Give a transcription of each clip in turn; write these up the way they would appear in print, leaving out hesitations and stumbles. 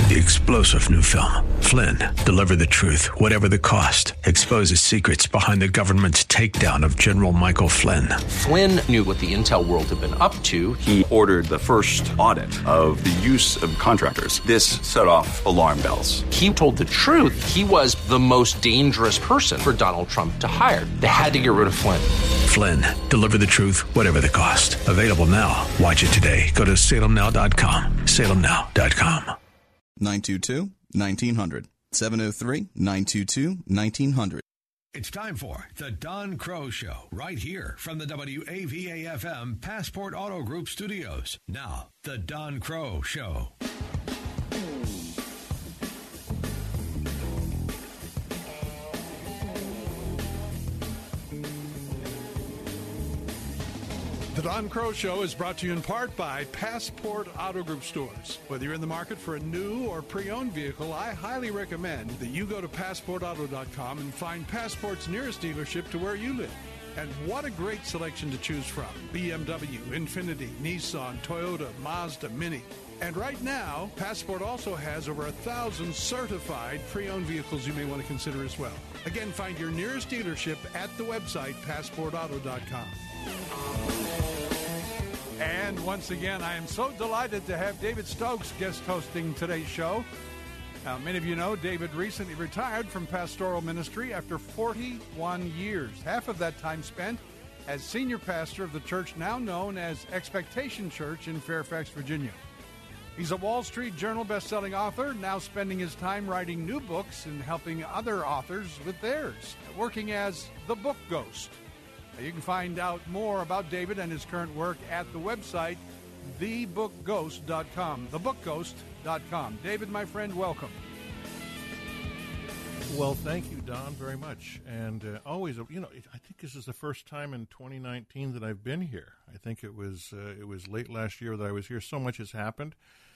The explosive new film, Flynn, deliver the truth, whatever the cost, exposes secrets behind the government's takedown of General Michael Flynn. Flynn knew what the intel world had been up to. He ordered the first audit of the use of contractors. This set off alarm bells. He told the truth. He was the most dangerous person for Donald Trump to hire. They had to get rid of Flynn. Flynn, deliver the truth, whatever the cost. Available now. Watch it today. Go to salemnow.com. salemnow.com. 922-1900. 703-922-1900. It's time for the Don Crow Show, right here from the WAVA-FM Passport Auto Group studios. Now, the Don Crow Show. The Don Crow Show is brought to you in part by Passport Auto Group stores. Whether you're in the market for a new or pre-owned vehicle, I highly recommend that you go to PassportAuto.com and find Passport's nearest dealership to where you live. And what a great selection to choose from. BMW, Infiniti, Nissan, Toyota, Mazda, Mini. And right now, Passport also has over 1,000 certified pre-owned vehicles you may want to consider as well. Again, find your nearest dealership at the website, PassportAuto.com. And once again, I am so delighted to have David Stokes guest hosting today's show. Now, many of you know David recently retired from pastoral ministry after 41 years, half of that time spent as senior pastor of the church now known as Expectation Church in Fairfax, Virginia. He's a Wall Street Journal best-selling author, now spending his time writing new books and helping other authors with theirs, working as the Book Ghost. You can find out more about David and his current work at the website, thebookghost.com, thebookghost.com. David, my friend, welcome. Well, thank you, Don, very much. And always, I think this is the first time in 2019 that I've been here. I think it was late last year that I was here. So much has happened.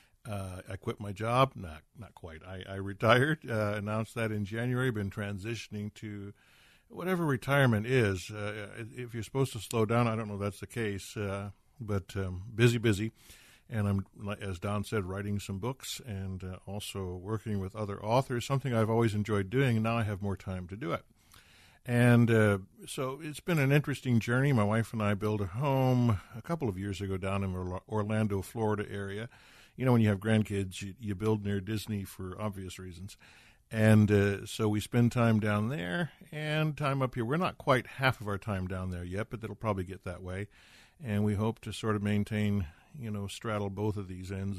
I quit my job. Not quite. I retired, announced that in January, been transitioning to whatever retirement is. If you're supposed to slow down, I don't know if that's the case, but busy. And I'm, as Don said, writing some books and also working with other authors, something I've always enjoyed doing, and now I have more time to do it. And so it's been an interesting journey. My wife and I built a home a couple of years ago down in the Orlando, Florida area. You know, when you have grandkids, you build near Disney for obvious reasons. And so we spend time down there and time up here. We're not quite half of our time down there yet, but it'll probably get that way. And we hope to sort of maintain, straddle both of these ends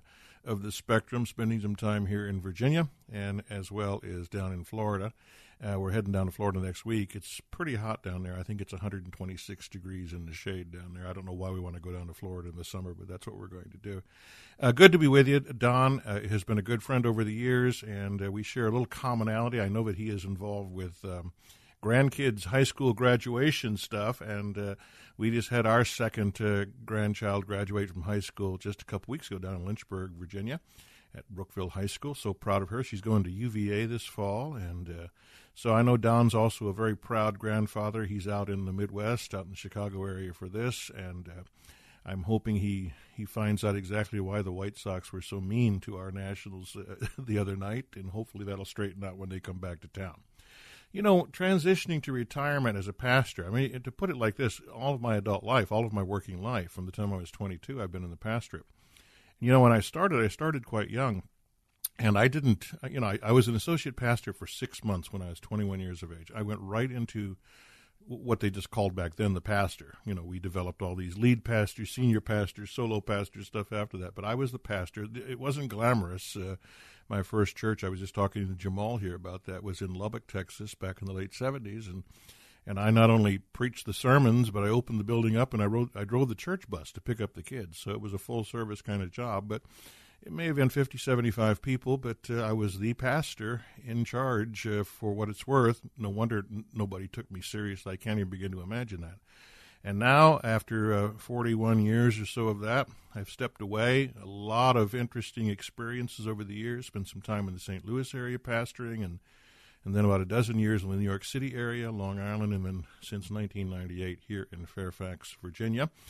of the spectrum, spending some time here in Virginia and as well as down in Florida. We're heading down to Florida next week. It's pretty hot down there. I think it's 126 degrees in the shade down there. I don't know why we want to go down to Florida in the summer, but that's what we're going to do. Good to be with you. Don has been a good friend over the years, and we share a little commonality. I know that he is involved with grandkids' high school graduation stuff, and we just had our second grandchild graduate from high school just a couple weeks ago down in Lynchburg, Virginia, at Brookville High School. So proud of her. She's going to UVA this fall, and so I know Don's also a very proud grandfather. He's out in the Midwest, out in the Chicago area for this, and I'm hoping he finds out exactly why the White Sox were so mean to our Nationals the other night, and hopefully that'll straighten out when they come back to town. Transitioning to retirement as a pastor, I mean, to put it like this, all of my adult life, all of my working life, from the time I was 22, I've been in the pastorate. When I started quite young, and I didn't, I was an associate pastor for 6 months when I was 21 years of age. I went right into what they just called back then the pastor. We developed all these lead pastors, senior pastors, solo pastors, stuff after that. But I was the pastor. It wasn't glamorous. My first church, I was just talking to Jamal here about that, was in Lubbock, Texas, back in the late 70s. And I not only preached the sermons, but I opened the building up and I drove the church bus to pick up the kids. So it was a full-service kind of job. But it may have been 50, 75 people, but I was the pastor in charge for what it's worth. No wonder nobody took me seriously. I can't even begin to imagine that. And now, after 41 years or so of that, I've stepped away. A lot of interesting experiences over the years. Spent some time in the St. Louis area pastoring, and then about a dozen years in the New York City area, Long Island, and then since 1998 here in Fairfax, Virginia.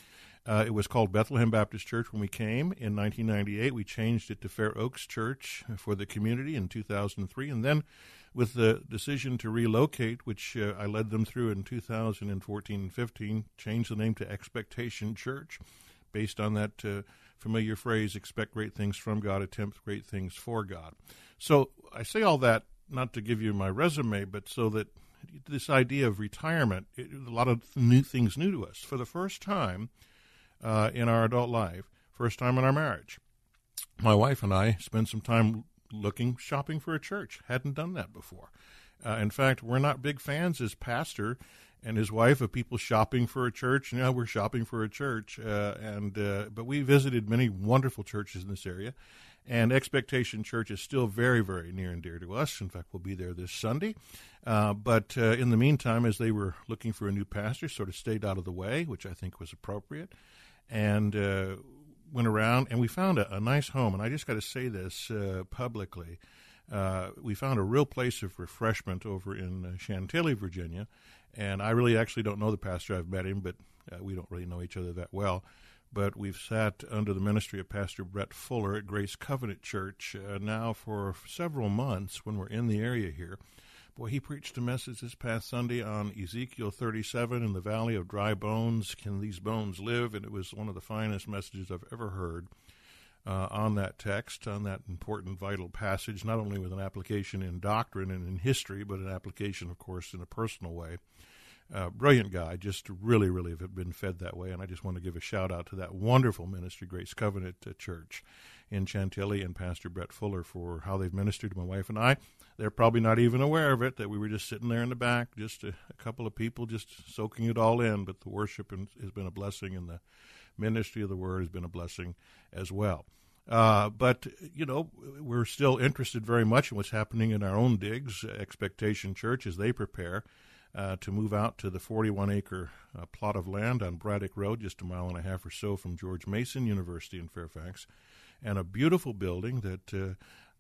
It was called Bethlehem Baptist Church when we came in 1998. We changed it to Fair Oaks Church for the community in 2003. And then with the decision to relocate, which I led them through in 2014 and 15, changed the name to Expectation Church based on that familiar phrase, expect great things from God, attempt great things for God. So I say all that not to give you my resume, but so that this idea of retirement, a lot of new things new to us. For the first time in our adult life, first time in our marriage, my wife and I spent some time shopping for a church. Hadn't done that before. In fact, we're not big fans as pastor and his wife of people shopping for a church. Now we're shopping for a church, but we visited many wonderful churches in this area, and Expectation Church is still very, very near and dear to us. In fact, we'll be there this Sunday. But in the meantime, as they were looking for a new pastor, sort of stayed out of the way, which I think was appropriate, and went around, and we found a nice home. And I just got to say this publicly. We found a real place of refreshment over in Chantilly, Virginia, and I really actually don't know the pastor. I've met him, but we don't really know each other that well. But we've sat under the ministry of Pastor Brett Fuller at Grace Covenant Church now for several months when we're in the area here. Boy, he preached a message this past Sunday on Ezekiel 37 in the Valley of Dry Bones. Can these bones live? And it was one of the finest messages I've ever heard on that text, on that important, vital passage, not only with an application in doctrine and in history, but an application, of course, in a personal way. Brilliant guy, just really, really have been fed that way, and I just want to give a shout-out to that wonderful ministry, Grace Covenant Church in Chantilly, and Pastor Brett Fuller for how they've ministered to my wife and I. They're probably not even aware of it, that we were just sitting there in the back, just a couple of people just soaking it all in, but the worship has been a blessing, and the ministry of the Word has been a blessing as well. But, we're still interested very much in what's happening in our own digs, Expectation Church, as they prepare to move out to the 41-acre plot of land on Braddock Road, just a mile and a half or so from George Mason University in Fairfax, and a beautiful building that,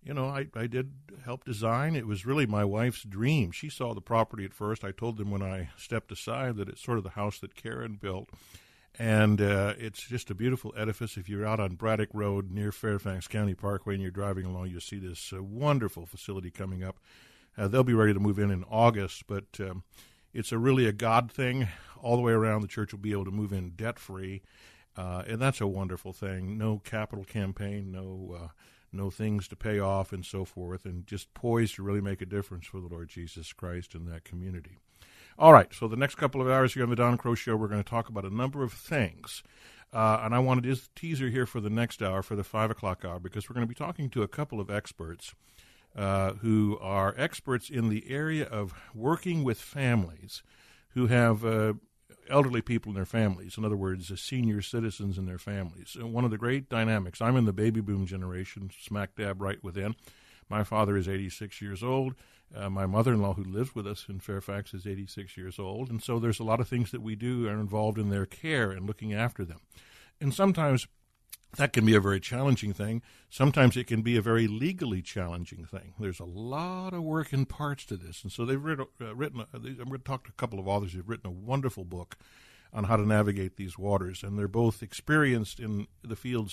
I did help design. It was really my wife's dream. She saw the property at first. I told them when I stepped aside that it's sort of the house that Karen built, and it's just a beautiful edifice. If you're out on Braddock Road near Fairfax County Parkway and you're driving along, you'll see this wonderful facility coming up. They'll be ready to move in August, but it's really a God thing. All the way around, the church will be able to move in debt-free, and that's a wonderful thing. No capital campaign, no things to pay off and so forth, and just poised to really make a difference for the Lord Jesus Christ in that community. All right, so the next couple of hours here on the Don Crow Show, we're going to talk about a number of things. And I wanted to teaser here for the next hour, for the 5 o'clock hour, because we're going to be talking to a couple of experts who are experts in the area of working with families who have elderly people in their families. In other words, senior citizens in their families. And one of the great dynamics, I'm in the baby boom generation, smack dab right within. My father is 86 years old. My mother-in-law, who lives with us in Fairfax, is 86 years old. And so there's a lot of things that we do are involved in their care and looking after them. And sometimes that can be a very challenging thing. Sometimes it can be a very legally challenging thing. There's a lot of work and parts to this. And so they've written, I'm going to talk to a couple of authors who've written a wonderful book on how to navigate these waters. And they're both experienced in the fields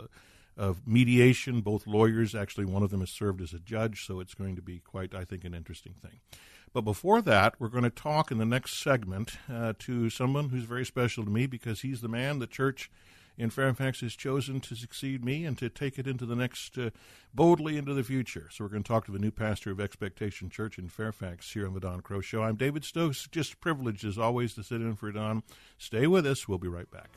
of mediation, both lawyers. Actually, one of them has served as a judge, so it's going to be quite, I think, an interesting thing. But before that, we're going to talk in the next segment to someone who's very special to me because he's the man the church in Fairfax has chosen to succeed me and to take it into the next, boldly into the future. So we're going to talk to the new pastor of Expectation Church in Fairfax here on the Don Crow Show. I'm David Stokes, just privileged as always to sit in for Don. Stay with us. We'll be right back.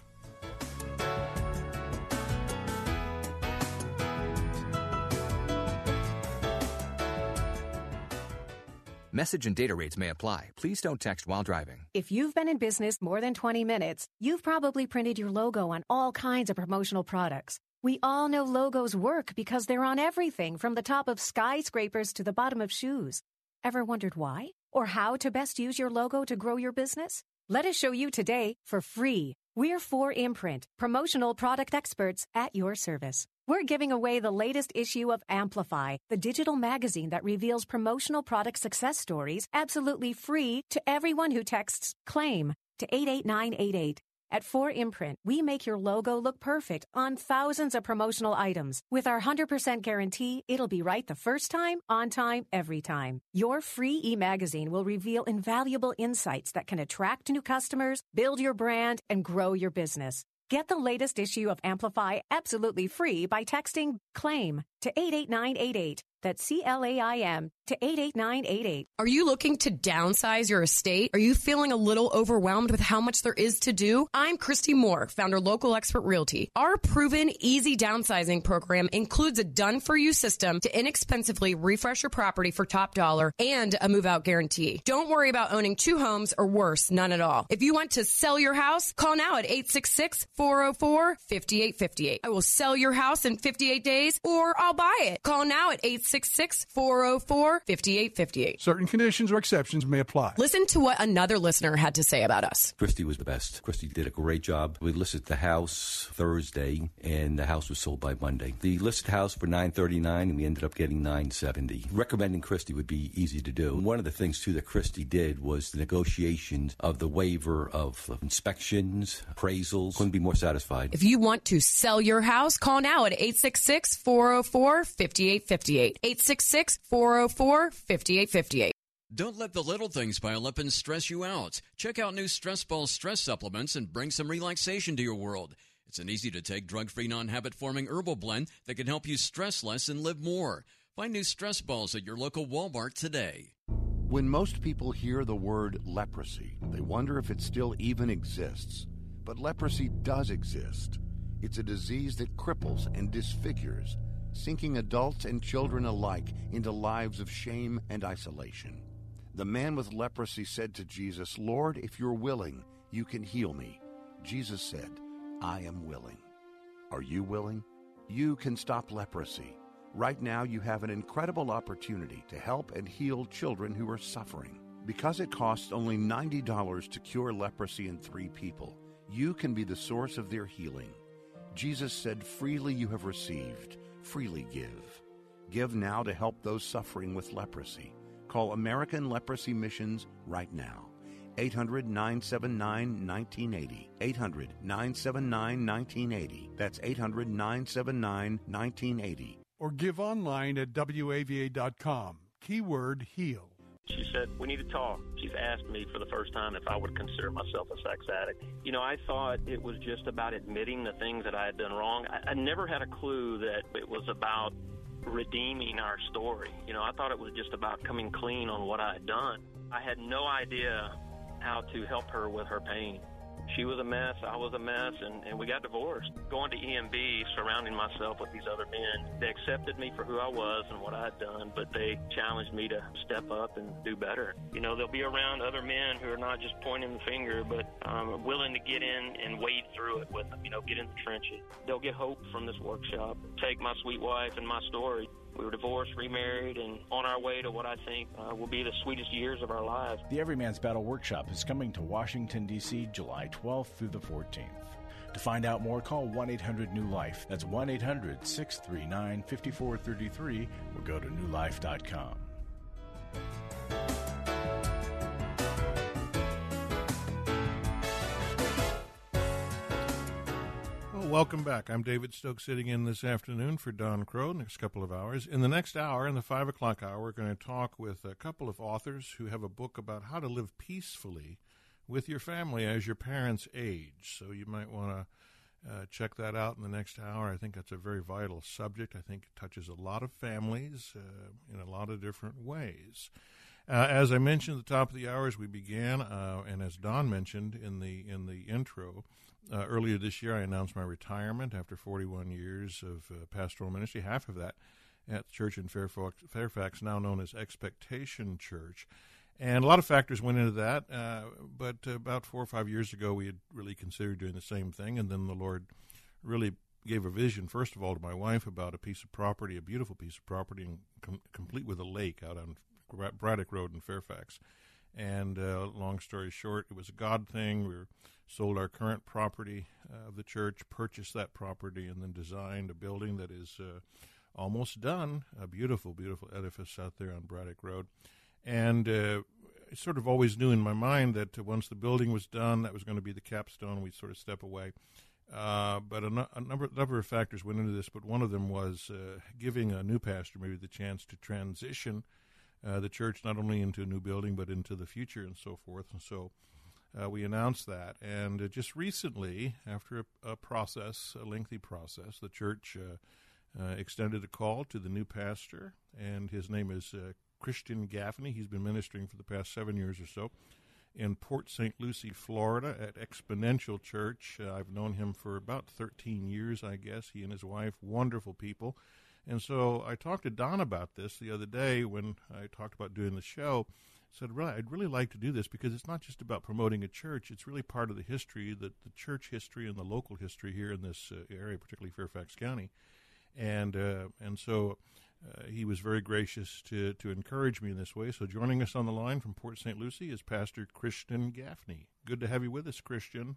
Message and data rates may apply. Please don't text while driving. If you've been in business more than 20 minutes, you've probably printed your logo on all kinds of promotional products. We all know logos work because they're on everything from the top of skyscrapers to the bottom of shoes. Ever wondered why? Or how to best use your logo to grow your business? Let us show you today for free. We're 4imprint, promotional product experts at your service. We're giving away the latest issue of Amplify, the digital magazine that reveals promotional product success stories absolutely free to everyone who texts CLAIM to 88988. At 4imprint, we make your logo look perfect on thousands of promotional items. With our 100% guarantee, it'll be right the first time, on time, every time. Your free e-magazine will reveal invaluable insights that can attract new customers, build your brand, and grow your business. Get the latest issue of Amplify absolutely free by texting CLAIM to 88988. That's CLAIM to 88988. Are you looking to downsize your estate? Are you feeling a little overwhelmed with how much there is to do? I'm Christy Moore, founder Local Expert Realty. Our proven easy downsizing program includes a done-for-you system to inexpensively refresh your property for top dollar and a move-out guarantee. Don't worry about owning 2 homes or worse, none at all. If you want to sell your house, call now at 866-404-5858. I will sell your house in 58 days or I'll buy it. Call now at 866-404-5858. Certain conditions or exceptions may apply. Listen to what another listener had to say about us. Christy was the best. Christy did a great job. We listed the house Thursday, and the house was sold by Monday. The listed house for $939, and we ended up getting $970. Recommending Christy would be easy to do. One of the things, too, that Christy did was the negotiations of the waiver of inspections, appraisals. Couldn't be more satisfied. If you want to sell your house, call now at 866-404-5858. 866-404-5858. Don't let the little things pile up and stress you out. Check out new Stress Ball stress supplements and bring some relaxation to your world. It's an easy-to-take, drug-free, non-habit-forming herbal blend that can help you stress less and live more. Find new Stress Balls at your local Walmart today. When most people hear the word leprosy, they wonder if it still even exists. But leprosy does exist. It's a disease that cripples and disfigures, sinking adults and children alike into lives of shame and isolation. The man with leprosy said to Jesus, "Lord, if you're willing, you can heal me." Jesus said, "I am willing." Are you willing? You can stop leprosy. Right now, you have an incredible opportunity to help and heal children who are suffering. Because it costs only $90 to cure leprosy in 3 people, you can be the source of their healing. Jesus said, "Freely you have received, freely give." Give now to help those suffering with leprosy. Call American Leprosy Missions right now. 800-979-1980. 800-979-1980. That's 800-979-1980. Or give online at WAVA.com. Keyword HEAL. She said, "We need to talk." She's asked me for the first time if I would consider myself a sex addict. You know, I thought it was just about admitting the things that I had done wrong. I never had a clue that it was about redeeming our story. You know, I thought it was just about coming clean on what I had done. I had no idea how to help her with her pain. She was a mess, I was a mess, and we got divorced. Going to EMB, surrounding myself with these other men, they accepted me for who I was and what I had done, but they challenged me to step up and do better. You know, they'll be around other men who are not just pointing the finger, but willing to get in and wade through it with them, you know, get in the trenches. They'll get hope from this workshop. Take my sweet wife and my story. We were divorced, remarried, and on our way to what I think will be the sweetest years of our lives. The Everyman's Battle Workshop is coming to Washington, D.C., July 12th through the 14th. To find out more, call 1-800-NEW-LIFE. That's 1-800-639-5433 or go to newlife.com. Welcome back. I'm David Stokes, sitting in this afternoon for Don Crow, next couple of hours. In the next hour, in the 5 o'clock hour, we're going to talk with a couple of authors who have a book about how to live peacefully with your family as your parents age. So you might want to check that out in the next hour. I think that's a very vital subject. I think it touches a lot of families in a lot of different ways. As I mentioned at the top of the hour as we began, and as Don mentioned in the intro, earlier this year I announced my retirement after 41 years of pastoral ministry, half of that at the church in Fairfax, now known as Expectation Church. And a lot of factors went into that, but about 4 or 5 years ago we had really considered doing the same thing, and then the Lord really gave a vision, first of all, to my wife about a piece of property, a beautiful piece of property, complete with a lake out on Braddock Road in Fairfax. And long story short, it was a God thing. We sold our current property of the church, purchased that property, and then designed a building that is almost done, a beautiful, beautiful edifice out there on Braddock Road. And, sort of always knew in my mind that once the building was done, that was going to be the capstone. We'd sort of step away. But a number of factors went into this, but one of them was giving a new pastor maybe the chance to transition the church not only into a new building but into the future and so forth. And so we announced that. And just recently, after a lengthy process, the church extended a call to the new pastor, and his name is Christian Gaffney. He's been ministering for the past 7 years or so in Port St. Lucie, Florida, at Exponential Church. I've known him for about 13 years, I guess. He and his wife, wonderful people. And so I talked to Don about this the other day when I talked about doing the show. I said, I'd really like to do this because it's not just about promoting a church. It's really part of the history, the church history and the local history here in this area, particularly Fairfax County. And so he was very gracious to encourage me in this way. So joining us on the line from Port St. Lucie is Pastor Christian Gaffney. Good to have you with us, Christian.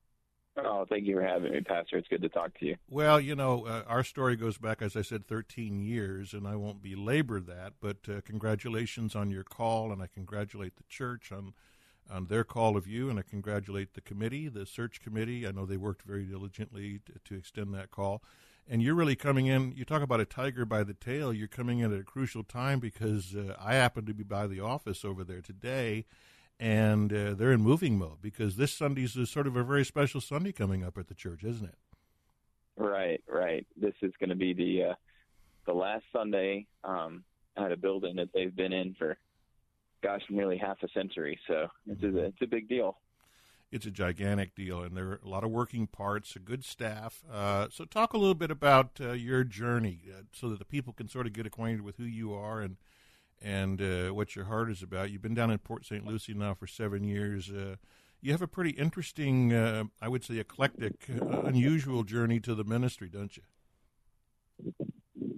Oh, thank you for having me, Pastor. It's good to talk to you. Well, our story goes back, as I said, 13 years, and I won't belabor that, but congratulations on your call, and I congratulate the church on their call of you, and I congratulate the committee, the search committee. I know they worked very diligently to extend that call. And you're really coming in, you talk about a tiger by the tail, you're coming in at a crucial time because I happen to be by the office over there today, and they're in moving mode because this Sunday's is sort of a very special Sunday coming up at the church, isn't it? Right. This is going to be the last Sunday at a building that they've been in for, nearly half a century, so it's a big deal. It's a gigantic deal, and there are a lot of working parts, a good staff. So talk a little bit about your journey so that the people can sort of get acquainted with who you are and what your heart is about. You've been down in Port St. Lucie now for 7 years. You have a pretty interesting, I would say eclectic, unusual journey to the ministry, don't you?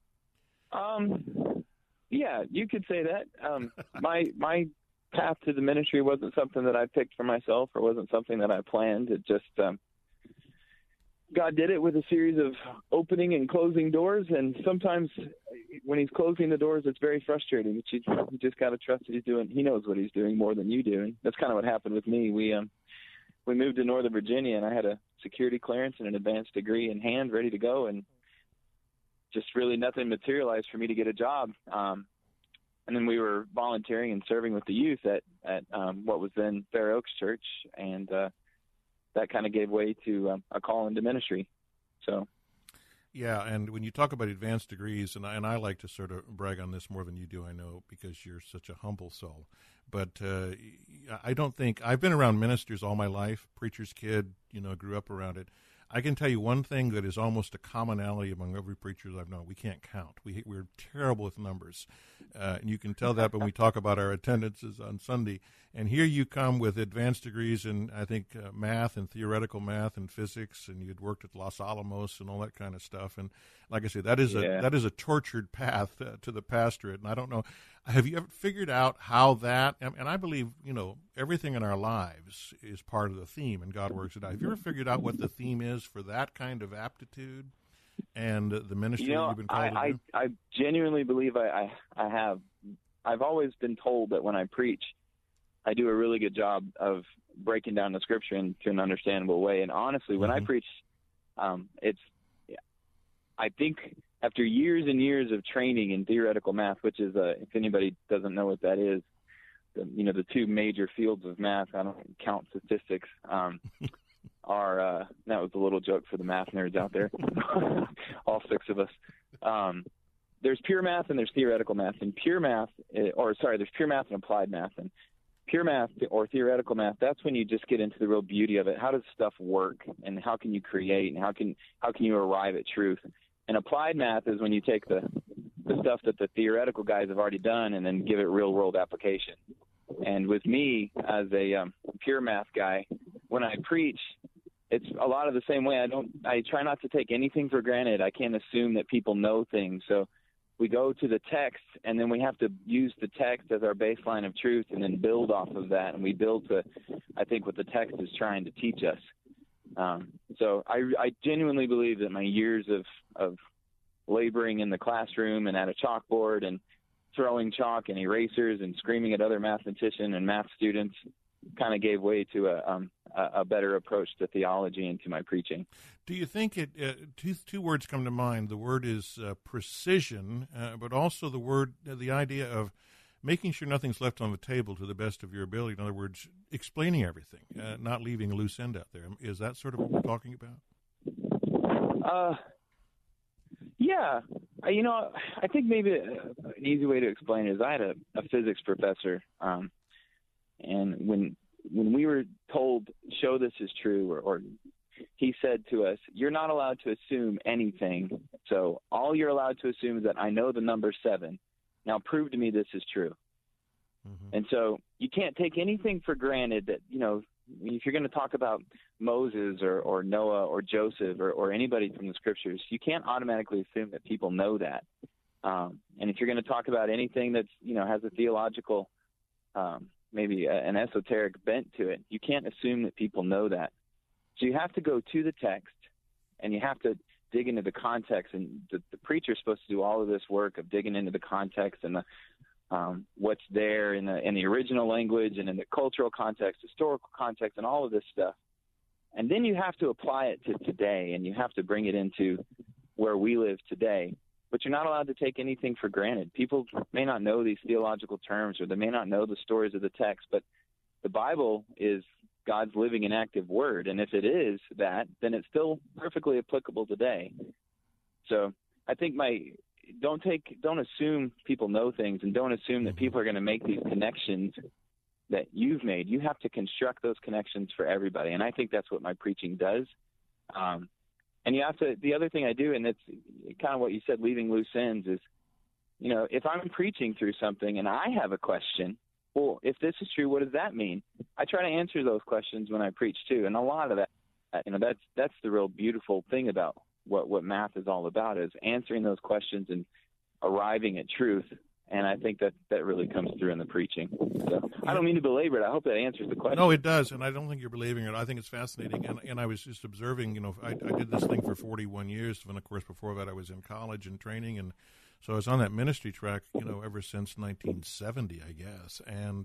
Yeah, you could say that. My path to the ministry wasn't something that I picked for myself or wasn't something that I planned. It just God did it with a series of opening and closing doors, and sometimes when he's closing the doors, it's very frustrating. But you just got to trust that he knows what he's doing more than you do. And that's kind of what happened with me. We moved to Northern Virginia, and I had a security clearance and an advanced degree in hand, ready to go, and just really nothing materialized for me to get a job. And then we were volunteering and serving with the youth at what was then Fair Oaks Church, and that kind of gave way to a call into ministry. So, yeah, and when you talk about advanced degrees, and I like to sort of brag on this more than you do, I know, because you're such a humble soul. But I don't think I've been around ministers all my life, preacher's kid, grew up around it. I can tell you one thing that is almost a commonality among every preacher I've known. We can't count. We're terrible with numbers. And you can tell that when we talk about our attendances on Sunday. And here you come with advanced degrees in, I think, math and theoretical math and physics, and you'd worked at Los Alamos and all that kind of stuff. And like I say, that is a tortured path to the pastorate. And I don't know, have you ever figured out how that, and I believe, everything in our lives is part of the theme, and God works it out. Have you ever figured out what the theme is for that kind of aptitude and the ministry that you've been called to do? I genuinely believe I have. I've always been told that when I preach, I do a really good job of breaking down the scripture into an understandable way. And honestly, when I preach, I think after years and years of training in theoretical math, which is, if anybody doesn't know what that is, the two major fields of math, I don't count statistics, are, that was a little joke for the math nerds out there, all six of us. There's pure math and there's theoretical math. And there's pure math and applied math. And pure math or theoretical math, that's when you just get into the real beauty of it. How does stuff work, and how can you create, and how can you arrive at truth? And applied math is when you take the stuff that the theoretical guys have already done and then give it real world application. And with me as a pure math guy, when I preach, it's a lot of the same way. I try not to take anything for granted. I can't assume that people know things. So we go to the text, and then we have to use the text as our baseline of truth and then build off of that. And we build to, I think, what the text is trying to teach us. So I genuinely believe that my years of laboring in the classroom and at a chalkboard and throwing chalk and erasers and screaming at other mathematicians and math students kind of gave way to a better approach to theology and to my preaching. Do you think two words come to mind? The word is precision, but also the idea of making sure nothing's left on the table to the best of your ability. In other words, explaining everything, not leaving a loose end out there. Is that sort of what we're talking about? Yeah. I think maybe an easy way to explain it is I had a physics professor, and when we were told, show this is true, or he said to us, you're not allowed to assume anything. So all you're allowed to assume is that I know the number 7. Now prove to me this is true. Mm-hmm. And so you can't take anything for granted that, if you're going to talk about Moses or Noah or Joseph or anybody from the scriptures, you can't automatically assume that people know that. And if you're going to talk about anything that's, has a theological, maybe an esoteric bent to it, you can't assume that people know that. So you have to go to the text, and you have to dig into the context, and the preacher's supposed to do all of this work of digging into the context and the what's there in the original language and in the cultural context, historical context, and all of this stuff. And then you have to apply it to today, and you have to bring it into where we live today. But you're not allowed to take anything for granted. People may not know these theological terms, or they may not know the stories of the text, but the Bible is God's living and active word. And if it is that, then it's still perfectly applicable today. So I think don't assume people know things, and don't assume that people are going to make these connections that you've made. You have to construct those connections for everybody. And I think that's what my preaching does. And you have to, the other thing I do, and it's kind of what you said, leaving loose ends, is, if I'm preaching through something and I have a question, well, if this is true, what does that mean? I try to answer those questions when I preach too. And a lot of that, that's the real beautiful thing about what math is all about, is answering those questions and arriving at truth. And I think that really comes through in the preaching. So I don't mean to belabor it. I hope that answers the question. No, it does, and I don't think you're belaboring it. I think it's fascinating. And I was just observing, I did this thing for 41 years, and of course before that I was in college and training, and so I was on that ministry track, ever since 1970, I guess.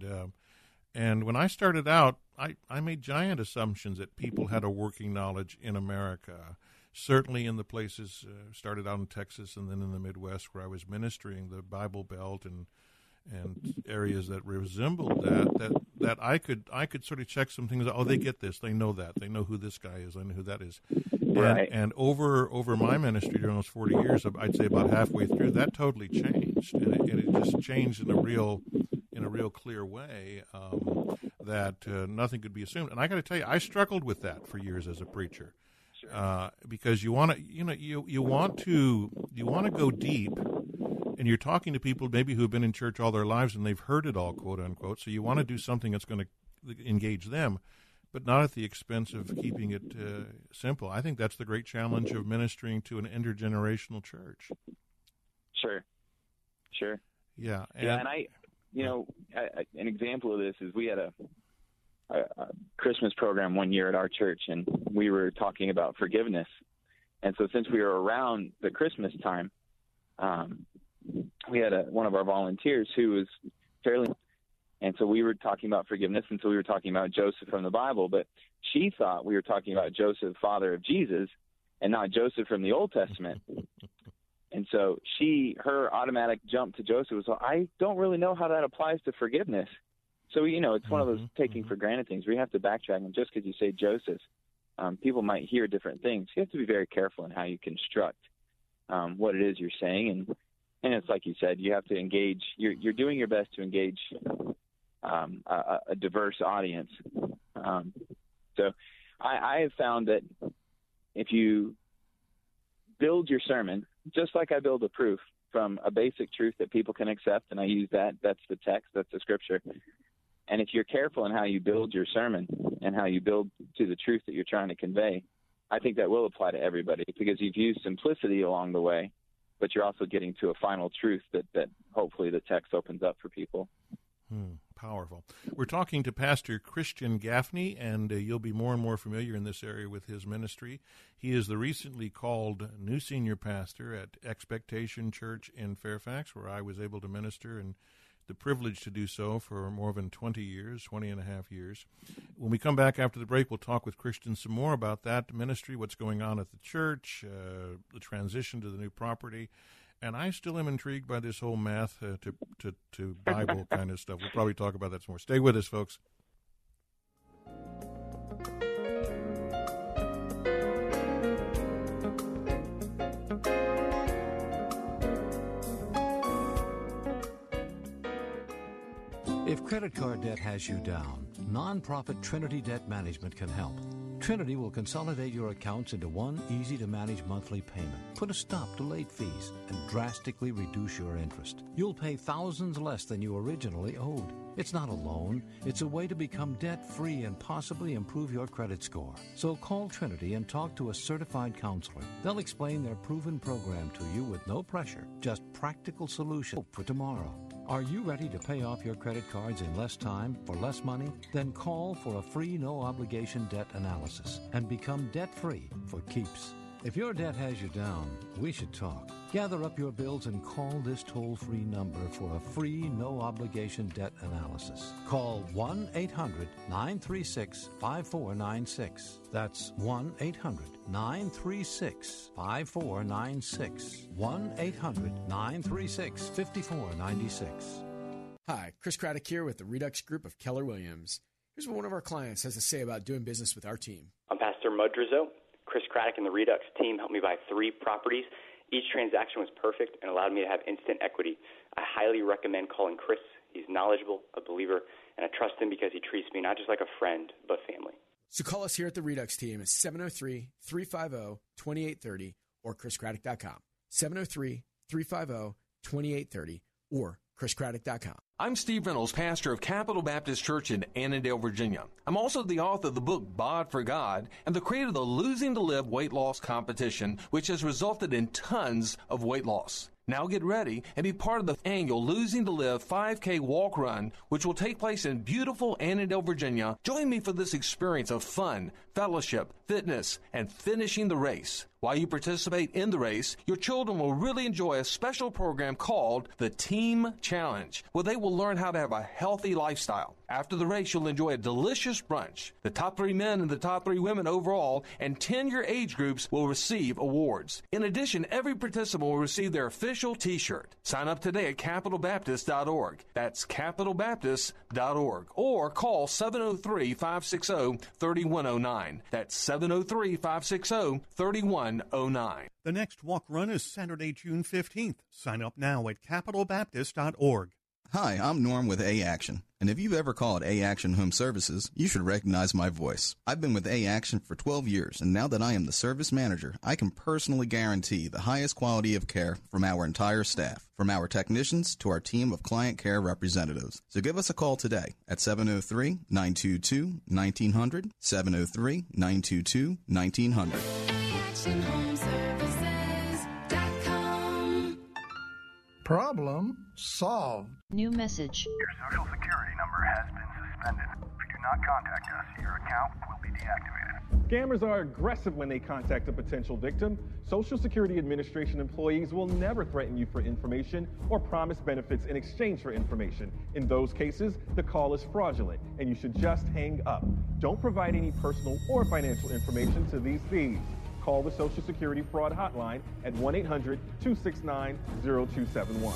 And when I started out, I made giant assumptions that people had a working knowledge in America. Certainly in the places, started out in Texas and then in the Midwest where I was ministering, the Bible Belt and areas that resembled that I could sort of check some things. Oh, they get this. They know that. They know who this guy is. I know who that is. Right. And over my ministry during those 40 years, I'd say about halfway through, that totally changed, and it just changed in a real clear way, that nothing could be assumed. And I got to tell you, I struggled with that for years as a preacher. Because you want to, you want to go deep, and you're talking to people maybe who have been in church all their lives and they've heard it all, quote unquote. So you want to do something that's going to engage them, but not at the expense of keeping it simple. I think that's the great challenge of ministering to an intergenerational church. Sure. Yeah. And I, an example of this is we had a Christmas program one year at our church, and we were talking about forgiveness. And so since we were around the Christmas time, we had one of our volunteers who was fairly, and so we were talking about forgiveness, and so we were talking about Joseph from the Bible, but she thought we were talking about Joseph, father of Jesus, and not Joseph from the Old Testament. And so her automatic jump to Joseph was, well, I don't really know how that applies to forgiveness. So, it's one of those taking for granted things where you have to backtrack. And just because you say Joseph, people might hear different things. You have to be very careful in how you construct what it is you're saying. And it's like you said, you have to engage. You're doing your best to engage a diverse audience. So I have found that if you build your sermon, just like I build a proof from a basic truth that people can accept, and I use that's the text, that's the scripture. And if you're careful in how you build your sermon and how you build to the truth that you're trying to convey, I think that will apply to everybody, because you've used simplicity along the way, but you're also getting to a final truth that hopefully the text opens up for people. Powerful. We're talking to Pastor Christian Gaffney, and you'll be more and more familiar in this area with his ministry. He is the recently called new senior pastor at Expectation Church in Fairfax, where I was able to minister and the privilege to do so for more than 20 and a half years. When we come back after the break, we'll talk with Christian some more about that ministry, what's going on at the church, the transition to the new property. And I still am intrigued by this whole math to Bible kind of stuff. We'll probably talk about that some more. Stay with us, folks. If credit card debt has you down, nonprofit Trinity Debt Management can help. Trinity will consolidate your accounts into one easy-to-manage monthly payment, put a stop to late fees, and drastically reduce your interest. You'll pay thousands less than you originally owed. It's not a loan. It's a way to become debt-free and possibly improve your credit score. So call Trinity and talk to a certified counselor. They'll explain their proven program to you with no pressure, just practical solutions for tomorrow. Are you ready to pay off your credit cards in less time for less money? Then call for a free no-obligation debt analysis and become debt-free for keeps. If your debt has you down, we should talk. Gather up your bills and call this toll-free number for a free no-obligation debt analysis. Call 1-800-936-5496. That's 1-800-936-5496. 1-800-936-5496. Hi, Chris Craddock here with the Redux Group of Keller Williams. Here's what one of our clients has to say about doing business with our team. I'm Pastor Mudrizzo. Chris Craddock and the Redux team helped me buy 3 properties. Each transaction was perfect and allowed me to have instant equity. I highly recommend calling Chris. He's knowledgeable, a believer, and I trust him because he treats me not just like a friend, but family. So call us here at the Redux team at 703-350-2830 or chriscraddock.com. 703-350-2830 or chriscraddock.com. I'm Steve Reynolds, pastor of Capital Baptist Church in Annandale, Virginia. I'm also the author of the book Bod for God and the creator of the Losing to Live weight loss competition, which has resulted in tons of weight loss. Now get ready and be part of the annual Losing to Live 5K walk run, which will take place in beautiful Annandale, Virginia. Join me for this experience of fun, fellowship, fitness, and finishing the race. While you participate in the race, your children will really enjoy a special program called the Team Challenge, where they will learn how to have a healthy lifestyle. After the race, you'll enjoy a delicious brunch. The top 3 men and the top 3 women overall and 10-year age groups will receive awards. In addition, every participant will receive their official T-shirt. Sign up today at capitalbaptist.org. That's capitalbaptist.org. Or call 703-560-3109. That's 703-560-3109. The next walk run is Saturday, June 15th. Sign up now at capitalbaptist.org. Hi, I'm Norm with A-Action, and if you've ever called A-Action Home Services, you should recognize my voice. I've been with A-Action for 12 years, and now that I am the service manager, I can personally guarantee the highest quality of care from our entire staff, from our technicians to our team of client care representatives. So give us a call today at 703-922-1900, 703-922-1900. Problem solved. New message. Your Social Security number has been suspended. If you do not contact us, your account will be deactivated. Scammers are aggressive when they contact a potential victim. Social Security Administration employees will never threaten you for information or promise benefits in exchange for information. In those cases, the call is fraudulent, and you should just hang up. Don't provide any personal or financial information to these thieves. Call the Social Security Fraud Hotline at 1-800-269-0271.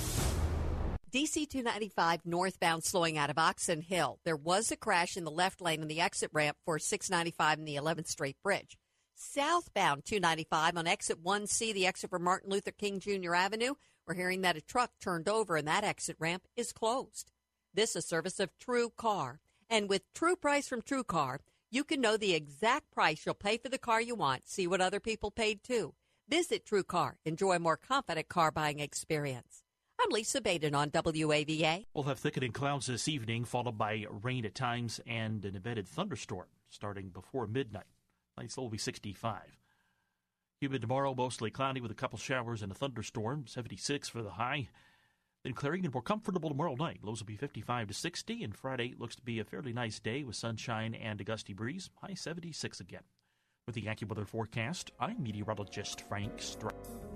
DC 295 northbound slowing out of Oxon Hill. There was a crash in the left lane in the exit ramp for 695 and the 11th Street Bridge. Southbound 295 on exit 1C, the exit for Martin Luther King Jr. Avenue. We're hearing that a truck turned over and that exit ramp is closed. This is a service of True Car. And with True Price from True Car, you can know the exact price you'll pay for the car you want. See what other people paid too. Visit True Car. Enjoy a more confident car buying experience. I'm Lisa Baden on WAVA. We'll have thickening clouds this evening, followed by rain at times and an embedded thunderstorm starting before midnight. Nights will be 65. Humid tomorrow, mostly cloudy with a couple showers and a thunderstorm. 76 for the high. Then clearing and more comfortable tomorrow night. Lows will be 55 to 60, and Friday looks to be a fairly nice day with sunshine and a gusty breeze. High 76 again. With the AccuWeather forecast, I'm meteorologist Frank Stroud.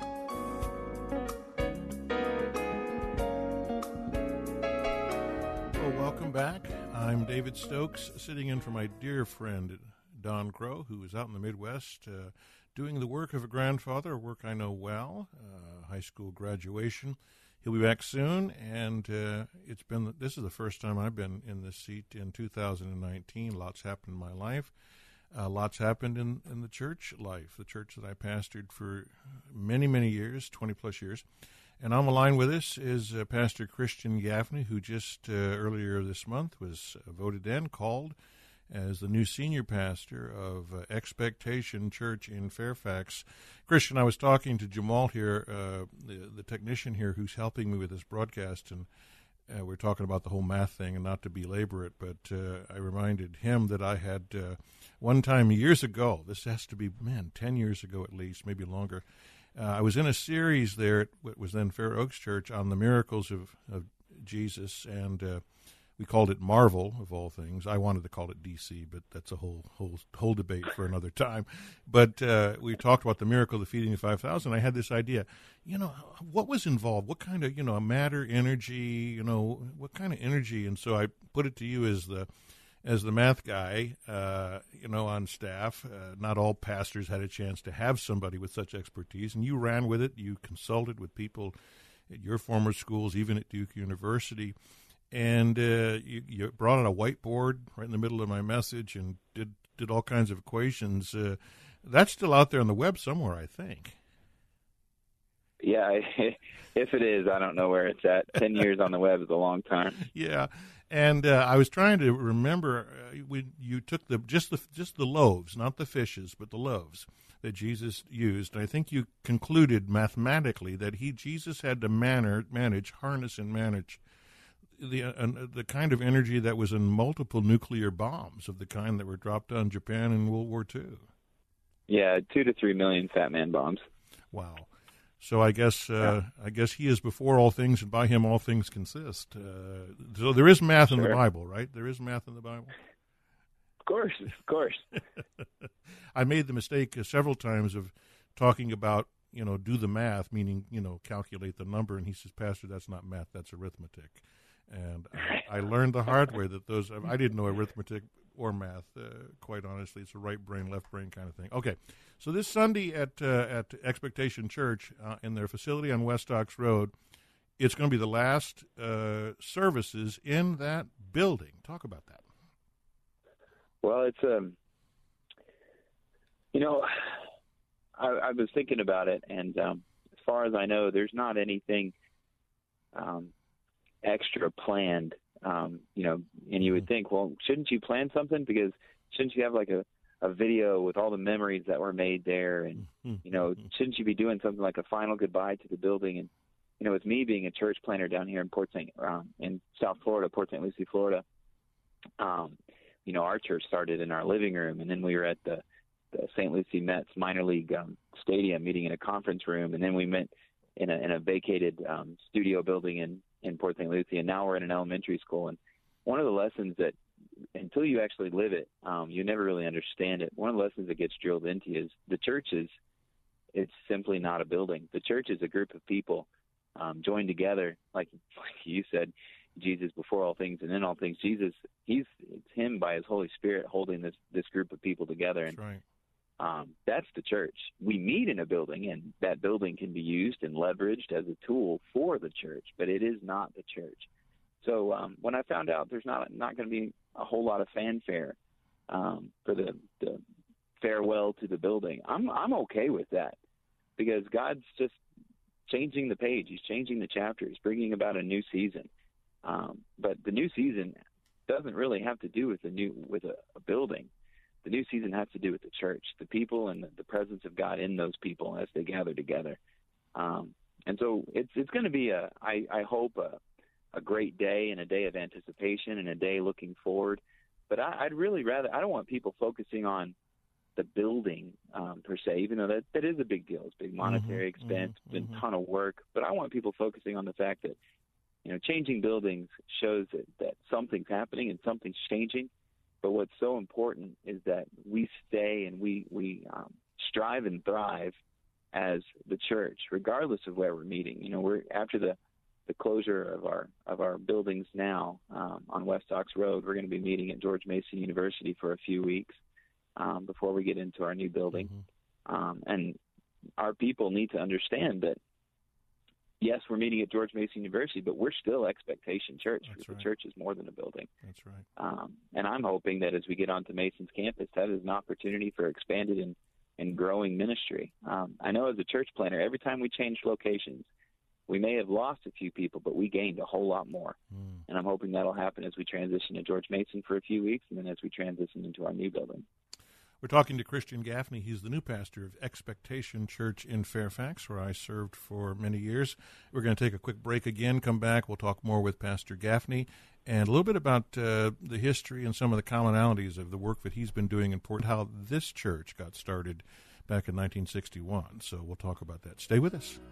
Well, welcome back. I'm David Stokes, sitting in for my dear friend Don Crow, who is out in the Midwest doing the work of a grandfather, a work I know well, high school graduation. He'll be back soon, and this is the first time I've been in this seat in 2019. Lots happened in my life. Lots happened in the church life, the church that I pastored for many, many years, 20-plus years. And on the line with us is Pastor Christian Gaffney, who just earlier this month was voted in, called as the new senior pastor of Expectation Church in Fairfax. Christian, I was talking to Jamal here, the technician here who's helping me with this broadcast, and we're talking about the whole math thing, and not to belabor it, but I reminded him that I had one time years ago, this has to be, 10 years ago at least, maybe longer, I was in a series there at what was then Fair Oaks Church on the miracles of Jesus, and we called it Marvel, of all things. I wanted to call it DC, but that's a whole debate for another time. But we talked about the miracle of the feeding of 5,000. I had this idea, what was involved? What kind of, matter, energy, what kind of energy? And so I put it to you as the math guy, on staff. Not all pastors had a chance to have somebody with such expertise, and you ran with it. You consulted with people at your former schools, even at Duke University. And you brought out a whiteboard right in the middle of my message and did all kinds of equations. That's still out there on the web somewhere, I think. Yeah, if it is, I don't know where it's at. 10 years on the web is a long time. Yeah, and I was trying to remember when you took just the loaves, not the fishes, but the loaves that Jesus used. And I think you concluded mathematically that Jesus had to harness and manage the kind of energy that was in multiple nuclear bombs of the kind that were dropped on Japan in World War II. Yeah, 2 to 3 million Fat Man bombs. Wow. So I guess he is before all things, and by him all things consist. So there is math in the Bible, right? There is math in the Bible. Of course. I made the mistake several times of talking about do the math, meaning calculate the number, and he says, Pastor, that's not math, that's arithmetic. And I learned the hard way that I didn't know arithmetic or math, quite honestly. It's a right brain, left brain kind of thing. Okay, so this Sunday at Expectation Church in their facility on West Ox Road, it's going to be the last services in that building. Talk about that. Well, it's, I was thinking about it, and as far as I know, there's not anything extra planned, and you would think, well, shouldn't you plan something? Because shouldn't you have like a video with all the memories that were made there? And, shouldn't you be doing something like a final goodbye to the building? And, with me being a church planner down here in South Florida, Port St. Lucie, Florida, our church started in our living room, and then we were at the St. Lucie Mets minor league stadium meeting in a conference room, and then we met in a vacated studio building in Port St. Lucie, and now we're in an elementary school. And one of the lessons that, until you actually live it, you never really understand it. One of the lessons that gets drilled into you is the church it's simply not a building. The church is a group of people joined together, like you said, Jesus before all things and in all things. Jesus, it's him by his Holy Spirit holding this group of people together. And that's right. That's the church. We meet in a building, and that building can be used and leveraged as a tool for the church, but it is not the church. So when I found out there's not going to be a whole lot of fanfare for the farewell to the building, I'm okay with that, because God's just changing the page. He's changing the chapter. He's bringing about a new season. But the new season doesn't really have to do with a building. The new season has to do with the church, the people, and the presence of God in those people as they gather together. And so it's going to be I hope a great day, and a day of anticipation, and a day looking forward. But I'd really rather, I don't want people focusing on the building per se, even though that is a big deal. It's a big monetary expense, and a ton of work. But I want people focusing on the fact that changing buildings shows that something's happening and something's changing. But what's so important is that we stay and we strive and thrive as the church, regardless of where we're meeting. We're after the closure of our buildings now on West Ox Road. We're going to be meeting at George Mason University for a few weeks before we get into our new building. And our people need to understand that, yes, we're meeting at George Mason University, but we're still Expectation Church. The church is more than a building. That's right. And I'm hoping that as we get onto Mason's campus, that is an opportunity for expanded and growing ministry. I know as a church planner, every time we changed locations, we may have lost a few people, but we gained a whole lot more. And I'm hoping that'll happen as we transition to George Mason for a few weeks and then as we transition into our new building. We're talking to Christian Gaffney. He's the new pastor of Expectation Church in Fairfax, where I served for many years. We're going to take a quick break again, come back. We'll talk more with Pastor Gaffney and a little bit about the history and some of the commonalities of the work that he's been doing in Port, how this church got started back in 1961. So we'll talk about that. Stay with us.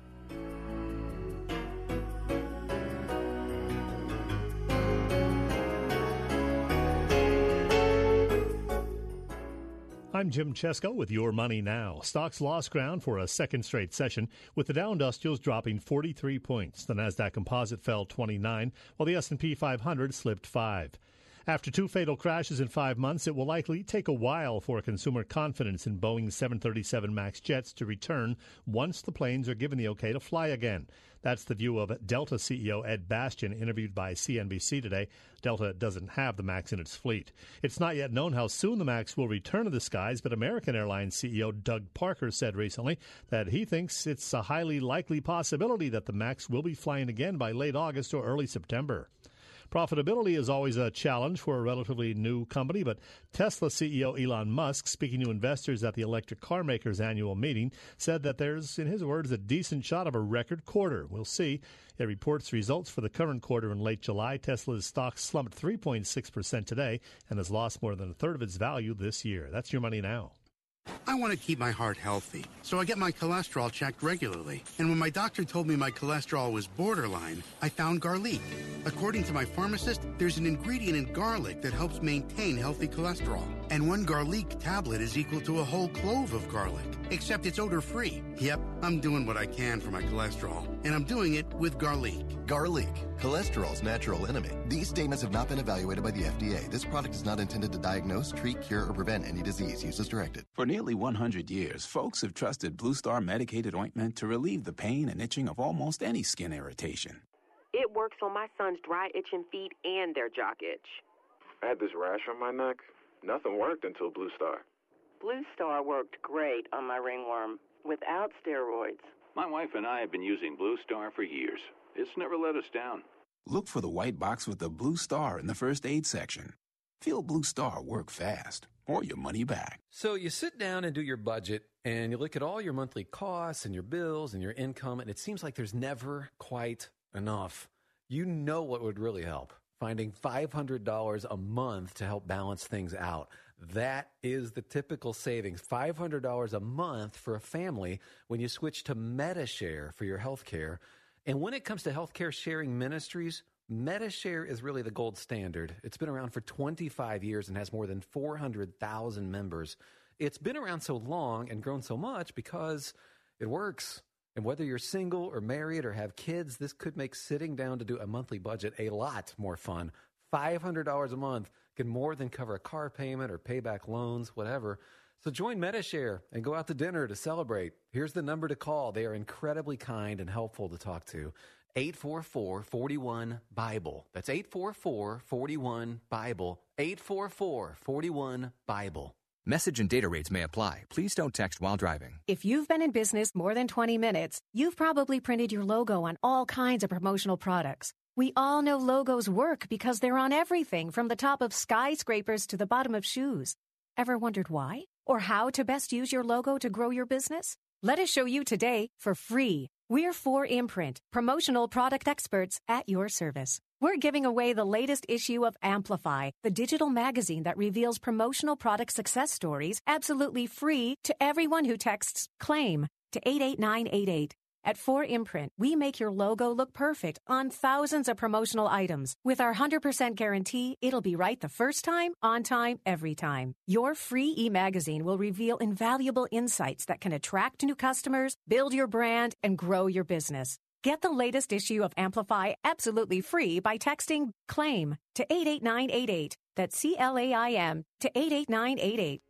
I'm Jim Chesko with Your Money Now. Stocks lost ground for a second straight session, with the Dow Industrials dropping 43 points. The Nasdaq Composite fell 29, while the S&P 500 slipped 5. After 2 fatal crashes in 5 months, it will likely take a while for consumer confidence in Boeing 737 MAX jets to return once the planes are given the okay to fly again. That's the view of Delta CEO Ed Bastian, interviewed by CNBC today. Delta doesn't have the MAX in its fleet. It's not yet known how soon the MAX will return to the skies, but American Airlines CEO Doug Parker said recently that he thinks it's a highly likely possibility that the MAX will be flying again by late August or early September. Profitability is always a challenge for a relatively new company, but Tesla CEO Elon Musk, speaking to investors at the electric car maker's annual meeting, said that there's, in his words, a decent shot of a record quarter. We'll see. It reports results for the current quarter in late July. Tesla's stock slumped 3.6% today and has lost more than a third of its value this year. That's Your Money Now. I want to keep my heart healthy, so I get my cholesterol checked regularly. And when my doctor told me my cholesterol was borderline, I found garlic. According to my pharmacist, there's an ingredient in garlic that helps maintain healthy cholesterol. And 1 garlic tablet is equal to a whole clove of garlic, except it's odor-free. Yep, I'm doing what I can for my cholesterol, and I'm doing it with garlic. Garlic, cholesterol's natural enemy. These statements have not been evaluated by the FDA. This product is not intended to diagnose, treat, cure, or prevent any disease. Use as directed. For nearly 100 years, folks have trusted Blue Star medicated ointment to relieve the pain and itching of almost any skin irritation. It works on my son's dry, itching feet and their jock itch. I had this rash on my neck. Nothing worked until Blue Star. Blue Star worked great on my ringworm without steroids. My wife and I have been using Blue Star for years. It's never let us down. Look for the white box with the Blue Star in the first aid section. Feel Blue Star work fast, or your money back. So you sit down and do your budget, and you look at all your monthly costs and your bills and your income, and it seems like there's never quite enough. You know what would really help? Finding $500 a month to help balance things out. That is the typical savings, $500 a month for a family when you switch to Medi-Share for your health care. And when it comes to healthcare sharing ministries, Medi-Share is really the gold standard. It's been around for 25 years and has more than 400,000 members. It's been around so long and grown so much because it works. And whether you're single or married or have kids, this could make sitting down to do a monthly budget a lot more fun. $500 a month can more than cover a car payment or pay back loans, whatever. So join Medi-Share and go out to dinner to celebrate. Here's the number to call. They are incredibly kind and helpful to talk to. 844-41-BIBLE. That's 844-41-BIBLE. 844-41-BIBLE. Message and data rates may apply. Please don't text while driving. If you've been in business more than 20 minutes, you've probably printed your logo on all kinds of promotional products. We all know logos work because they're on everything from the top of skyscrapers to the bottom of shoes. Ever wondered why? Or how to best use your logo to grow your business? Let us show you today for free. We're 4imprint, promotional product experts at your service. We're giving away the latest issue of Amplify, the digital magazine that reveals promotional product success stories absolutely free to everyone who texts CLAIM to 88988. At 4imprint, we make your logo look perfect on thousands of promotional items. With our 100% guarantee, it'll be right the first time, on time, every time. Your free e-magazine will reveal invaluable insights that can attract new customers, build your brand, and grow your business. Get the latest issue of Amplify absolutely free by texting CLAIM to 88988. That's CLAIM to 88988.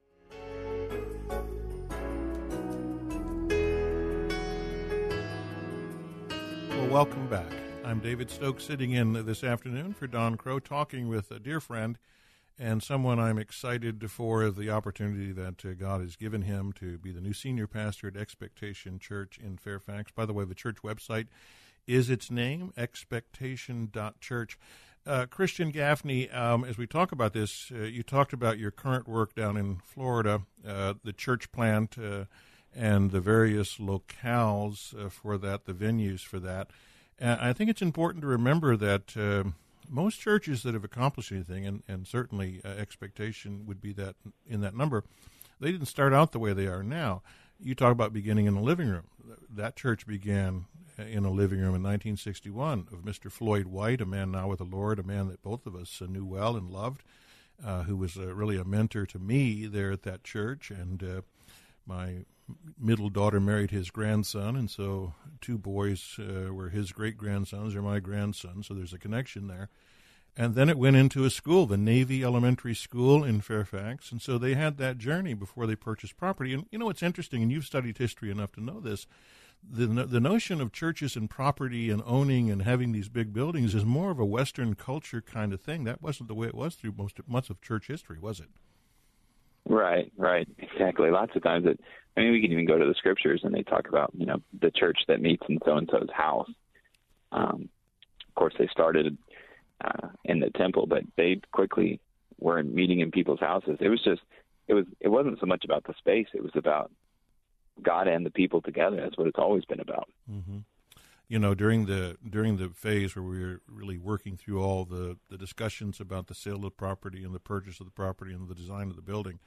Well, welcome back. I'm David Stokes, sitting in this afternoon for Don Crow, talking with a dear friend and someone I'm excited for the opportunity that God has given him to be the new senior pastor at Expectation Church in Fairfax. By the way, the church website is its name, expectation.church. Christian Gaffney, as we talk about this, you talked about your current work down in Florida, the church plant, and the various locales for that, the venues for that. And I think it's important to remember that most churches that have accomplished anything, and certainly Expectation would be that in that number, they didn't start out the way they are now. You talk about beginning in a living room. That church began in a living room in 1961 of Mr. Floyd White, a man now with the Lord, a man that both of us knew well and loved, who was really a mentor to me there at that church. And my middle daughter married his grandson, and so two boys were his great-grandsons or my grandson, so there's a connection there. And then it went into a school, the Navy Elementary School in Fairfax, and so they had that journey before they purchased property. And you know what's interesting, and you've studied history enough to know this, the notion of churches and property and owning and having these big buildings is more of a Western culture kind of thing. That wasn't the way it was through much of church history, was it? Right, exactly. Lots of times we can even go to the scriptures and they talk about, the church that meets in so-and-so's house. Of course, they started in the temple, but they quickly were meeting in people's houses. It wasn't so much about the space. It was about God and the people together. That's what it's always been about. Mm-hmm. During the phase where we were really working through all the discussions about the sale of the property and the purchase of the property and the design of the building,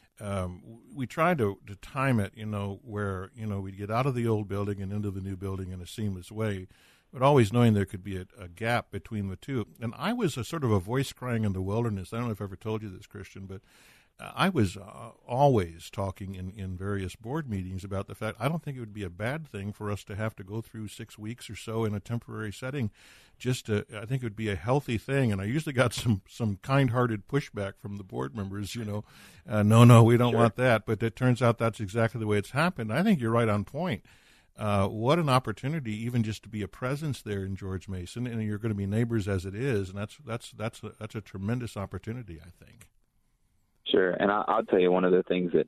we tried to time it, where, we'd get out of the old building and into the new building in a seamless way, but always knowing there could be a gap between the two. And I was a sort of a voice crying in the wilderness. I don't know if I ever told you this, Christian, but I was always talking in various board meetings about the fact I don't think it would be a bad thing for us to have to go through 6 weeks or so in a temporary setting. I think it would be a healthy thing. And I usually got some kind-hearted pushback from the board members, no, we don't want that. But it turns out that's exactly the way it's happened. I think you're right on point. What an opportunity, even just to be a presence there in George Mason, and you're going to be neighbors as it is, and that's a tremendous opportunity, I think. Sure, and I'll tell you one of the things that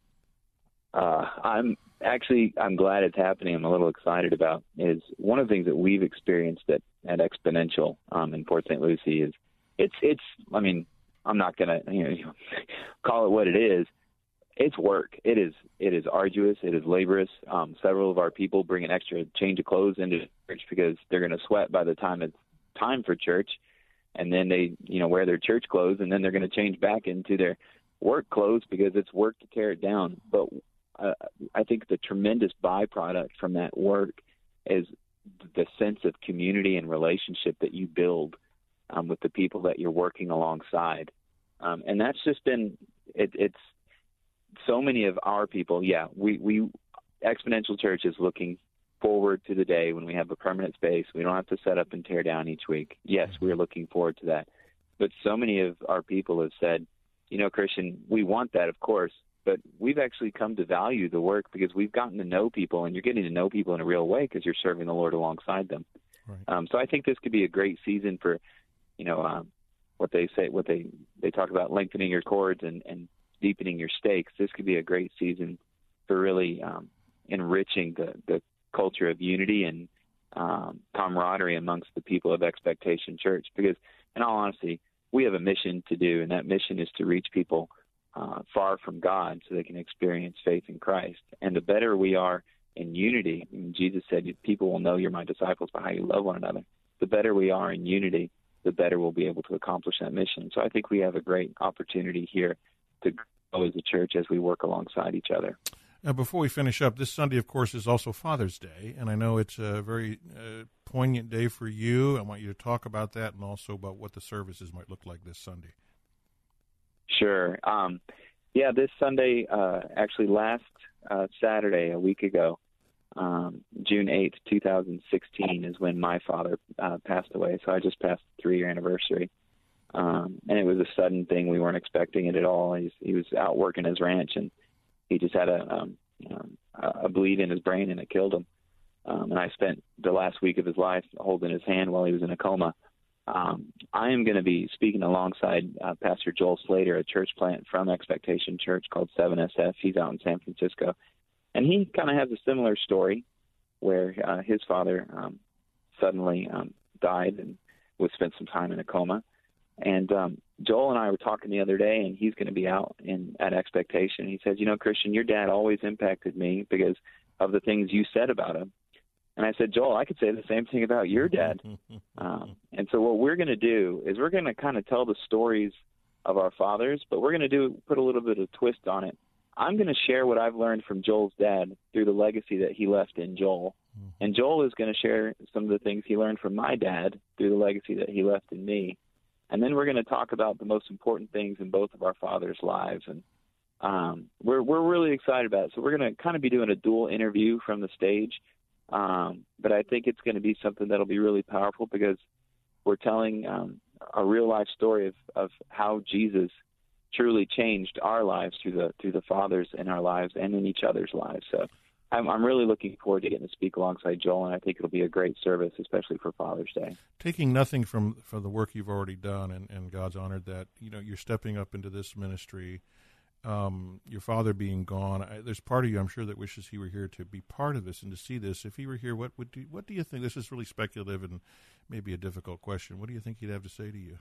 I'm glad it's happening. I'm a little excited about is one of the things that we've experienced at Exponential in Port St. Lucie is it's. I mean, I'm not going to call it what it is. It's work. It is arduous. It is laborious. Several of our people bring an extra change of clothes into church because they're going to sweat by the time it's time for church. And then they, wear their church clothes, and then they're going to change back into their work clothes because it's work to tear it down. But I think the tremendous byproduct from that work is the sense of community and relationship that you build with the people that you're working alongside. And that's just been it's so many of our people. Yeah, we Exponential Church is looking forward to the day when we have a permanent space. We don't have to set up and tear down each week. Yes, we're looking forward to that. But so many of our people have said, Christian, we want that, of course, but we've actually come to value the work because we've gotten to know people, and you're getting to know people in a real way because you're serving the Lord alongside them. Right. So I think this could be a great season for, what they talk about lengthening your cords and deepening your stakes. This could be a great season for really enriching the culture of unity and camaraderie amongst the people of Expectation Church. Because, in all honesty, we have a mission to do, and that mission is to reach people far from God so they can experience faith in Christ. And the better we are in unity, Jesus said, people will know you're my disciples by how you love one another. The better we are in unity, the better we'll be able to accomplish that mission. So I think we have a great opportunity here to grow as a church as we work alongside each other. Now, before we finish up, this Sunday, of course, is also Father's Day, and I know it's a very poignant day for you. I want you to talk about that and also about what the services might look like this Sunday. Sure. This Sunday, actually last Saturday, a week ago, June 8th, 2016, is when my father passed away. So I just passed the 3-year anniversary. And it was a sudden thing. We weren't expecting it at all. He was out working his ranch, and he just had a bleed in his brain, and it killed him. And I spent the last week of his life holding his hand while he was in a coma. I am going to be speaking alongside Pastor Joel Slater, a church plant from Expectation Church called 7SF. He's out in San Francisco. And he kind of has a similar story where his father suddenly died and spent some time in a coma. And Joel and I were talking the other day, and he's going to be out at Expectation. He says, Christian, your dad always impacted me because of the things you said about him. And I said, Joel, I could say the same thing about your dad. And so what we're going to do is we're going to kind of tell the stories of our fathers, but we're going to put a little bit of a twist on it. I'm going to share what I've learned from Joel's dad through the legacy that he left in Joel. And Joel is going to share some of the things he learned from my dad through the legacy that he left in me. And then we're going to talk about the most important things in both of our fathers' lives. And we're really excited about it. So we're going to kind of be doing a dual interview from the stage. But I think it's going to be something that'll be really powerful because we're telling a real-life story of how Jesus truly changed our lives through the fathers in our lives and in each other's lives. So I'm really looking forward to getting to speak alongside Joel, and I think it'll be a great service, especially for Father's Day. Taking nothing from the work you've already done, and God's honored that, you're stepping up into this ministry. Your father being gone, there's part of you, I'm sure, that wishes he were here to be part of this and to see this. If he were here, what do you think? This is really speculative and maybe a difficult question. What do you think he'd have to say to you?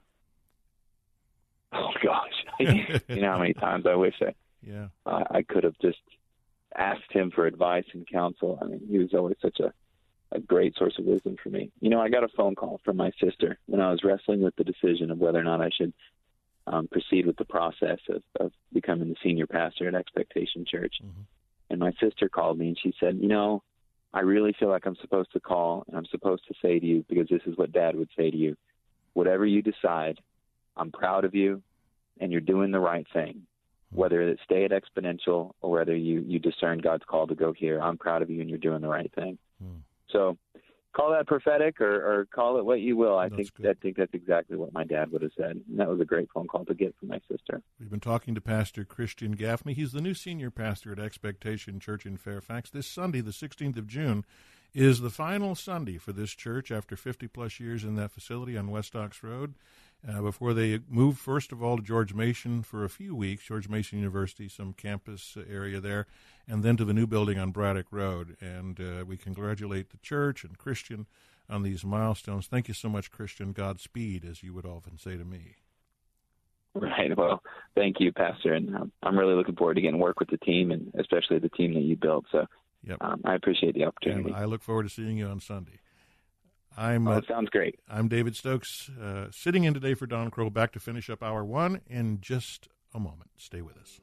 Oh gosh, how many times I wish I could have just asked him for advice and counsel. I mean, he was always such a great source of wisdom for me. I got a phone call from my sister when I was wrestling with the decision of whether or not I should proceed with the process of becoming the senior pastor at Expectation Church. Mm-hmm. And my sister called me and she said, I really feel like I'm supposed to call and I'm supposed to say to you, because this is what Dad would say to you, whatever you decide, I'm proud of you and you're doing the right thing. Whether it's stay at Exponential or whether you discern God's call to go here, I'm proud of you and you're doing the right thing. So call that prophetic or call it what you will. I think that's exactly what my dad would have said. And that was a great phone call to get from my sister. We've been talking to Pastor Christian Gaffney. He's the new senior pastor at Expectation Church in Fairfax. This Sunday, the 16th of June, is the final Sunday for this church after 50-plus years in that facility on West Ox Road. Before they move, first of all, to George Mason for a few weeks, George Mason University, some campus area there, and then to the new building on Braddock Road. And we congratulate the church and Christian on these milestones. Thank you so much, Christian. Godspeed, as you would often say to me. Right. Well, thank you, Pastor. And I'm really looking forward to getting to work with the team, and especially the team that you built. So I appreciate the opportunity. And I look forward to seeing you on Sunday. Sounds great. I'm David Stokes, sitting in today for Don Kroll, back to finish up Hour 1 in just a moment. Stay with us.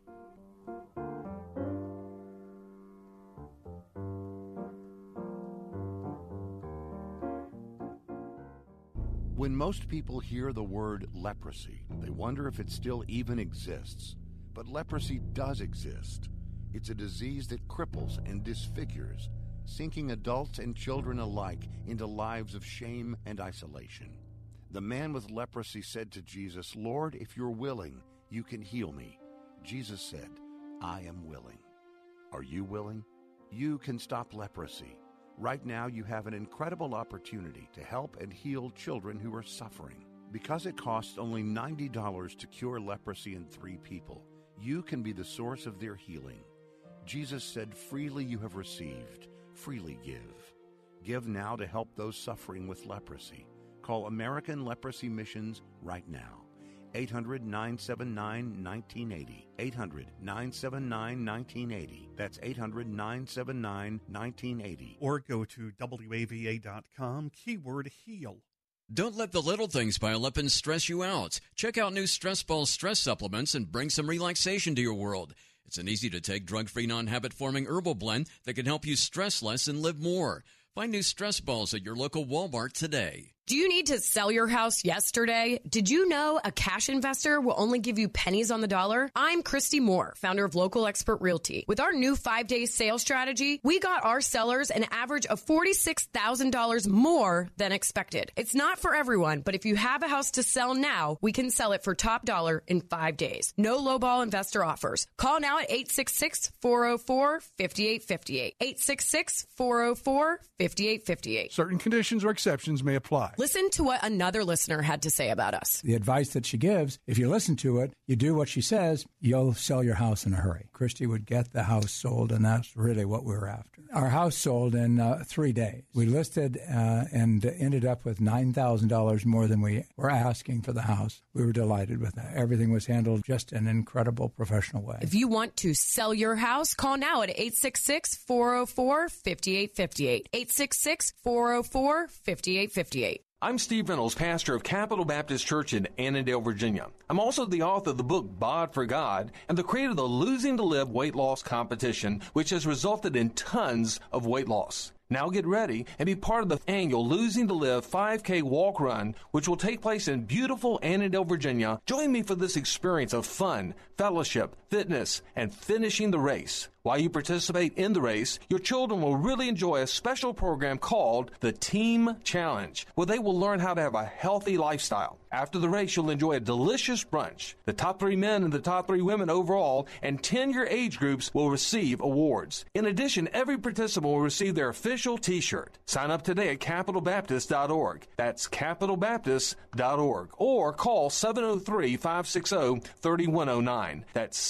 When most people hear the word leprosy, they wonder if it still even exists. But leprosy does exist. It's a disease that cripples and disfigures, sinking adults and children alike into lives of shame and isolation. The man with leprosy said to Jesus, "Lord, if you're willing, you can heal me." Jesus said, "I am willing." Are you willing? You can stop leprosy. Right now, you have an incredible opportunity to help and heal children who are suffering. Because it costs only $90 to cure leprosy in 3 people, you can be the source of their healing. Jesus said, "Freely you have received, freely give." Give now to help those suffering with leprosy. Call American Leprosy Missions right now. 800-979-1980. 800-979-1980. That's 800-979-1980. Or go to WAVA.com, keyword HEAL. Don't let the little things pile up and stress you out. Check out new Stress Ball stress supplements and bring some relaxation to your world. It's an easy-to-take, drug-free, non-habit-forming herbal blend that can help you stress less and live more. Find new stress balls at your local Walmart today. Do you need to sell your house yesterday? Did you know a cash investor will only give you pennies on the dollar? I'm Christy Moore, founder of Local Expert Realty. With our new 5-day sales strategy, we got our sellers an average of $46,000 more than expected. It's not for everyone, but if you have a house to sell now, we can sell it for top dollar in 5 days. No lowball investor offers. Call now at 866-404-5858. 866-404-5858. Certain conditions or exceptions may apply. Listen to what another listener had to say about us. The advice that she gives, if you listen to it, you do what she says, you'll sell your house in a hurry. Christy would get the house sold, and that's really what we were after. Our house sold in 3 days. We listed and ended up with $9,000 more than we were asking for the house. We were delighted with that. Everything was handled just in an incredible professional way. If you want to sell your house, call now at 866-404-5858. 866-404-5858. I'm Steve Reynolds, pastor of Capital Baptist Church in Annandale, Virginia. I'm also the author of the book Bod for God and the creator of the Losing to Live weight loss competition, which has resulted in tons of weight loss. Now get ready and be part of the annual Losing to Live 5K walk run, which will take place in beautiful Annandale, Virginia. Join me for this experience of fun, fellowship, fitness, and finishing the race. While you participate in the race, your children will really enjoy a special program called the Team Challenge, where they will learn how to have a healthy lifestyle. After the race, you'll enjoy a delicious brunch. The top 3 men and the top 3 women overall and 10-year age groups will receive awards. In addition, every participant will receive their official T-shirt. Sign up today at capitalbaptist.org. That's capitalbaptist.org. Or call 703-560-3109. That's